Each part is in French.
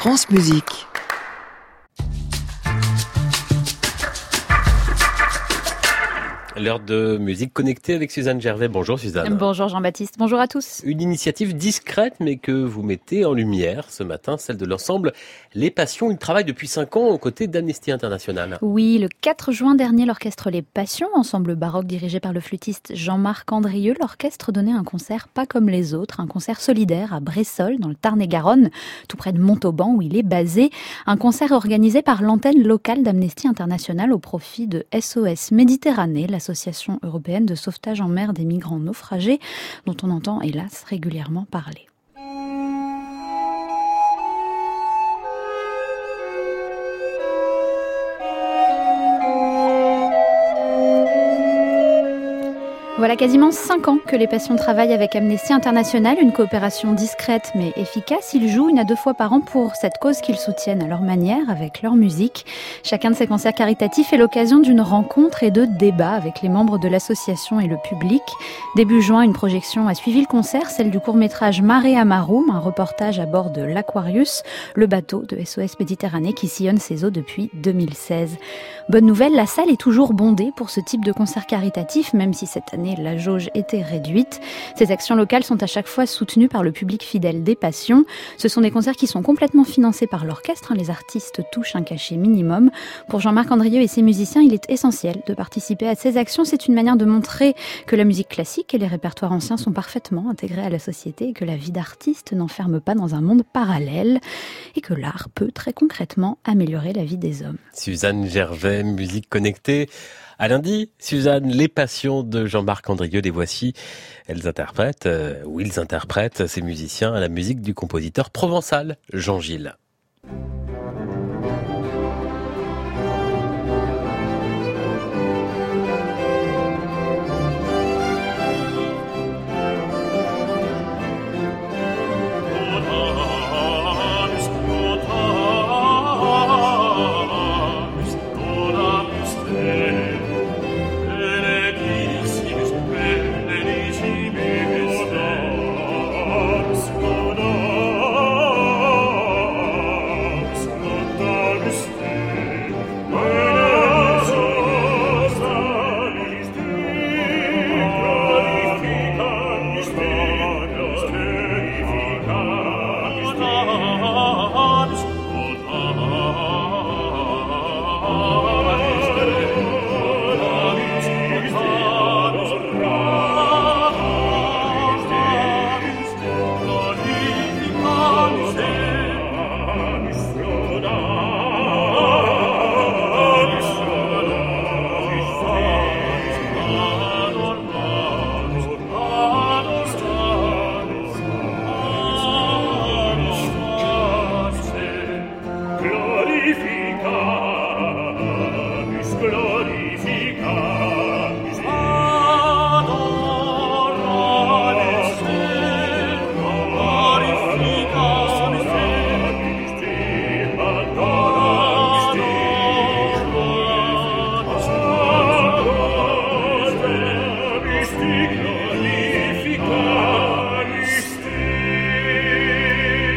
France Musique. L'heure de musique connectée avec Suzanne Gervais. Bonjour Suzanne. Bonjour Jean-Baptiste, bonjour à tous. Une initiative discrète mais que vous mettez en lumière ce matin, celle de l'ensemble Les Passions. Il travaille depuis 5 ans aux côtés d'Amnesty International. Oui, le 4 juin dernier, l'orchestre Les Passions, ensemble baroque dirigé par le flûtiste Jean-Marc Andrieux, l'orchestre donnait un concert pas comme les autres, un concert solidaire à Bressolles, dans le Tarn-et-Garonne, tout près de Montauban où il est basé. Un concert organisé par l'antenne locale d'Amnesty International au profit de SOS Méditerranée, l'Association européenne de sauvetage en mer des migrants naufragés, dont on entend hélas régulièrement parler. Voilà quasiment 5 ans que Les Passions travaillent avec Amnesty International, une coopération discrète mais efficace. Ils jouent 1 à 2 fois par an pour cette cause qu'ils soutiennent à leur manière, avec leur musique. Chacun de ces concerts caritatifs est l'occasion d'une rencontre et de débats avec les membres de l'association et le public. Début juin, une projection a suivi le concert, celle du court-métrage Mare Amarum, un reportage à bord de l'Aquarius, le bateau de SOS Méditerranée qui sillonne ses eaux depuis 2016. Bonne nouvelle, la salle est toujours bondée pour ce type de concert caritatif, même si cette année la jauge était réduite. Ces actions locales sont à chaque fois soutenues par le public fidèle des Passions. Ce sont des concerts qui sont complètement financés par l'orchestre. Les artistes touchent un cachet minimum. Pour Jean-Marc Andrieux et ses musiciens, il est essentiel de participer à ces actions. C'est une manière de montrer que la musique classique et les répertoires anciens sont parfaitement intégrés à la société et que la vie d'artiste n'enferme pas dans un monde parallèle et que l'art peut très concrètement améliorer la vie des hommes. Suzanne Gervais, musique connectée. À lundi, Suzanne, Les Passions de Jean-Marc Andrieux, les voici. Ils interprètent ces musiciens à la musique du compositeur provençal Jean Gilles.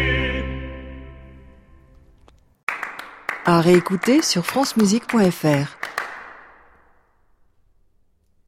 À réécouter sur francemusique.fr.